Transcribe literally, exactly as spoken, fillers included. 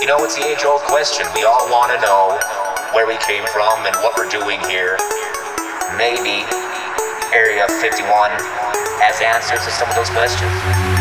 You know, it's the age-old question. We all want to know where we came from and what we're doing here. Maybe Area fifty-one has answers to some of those questions.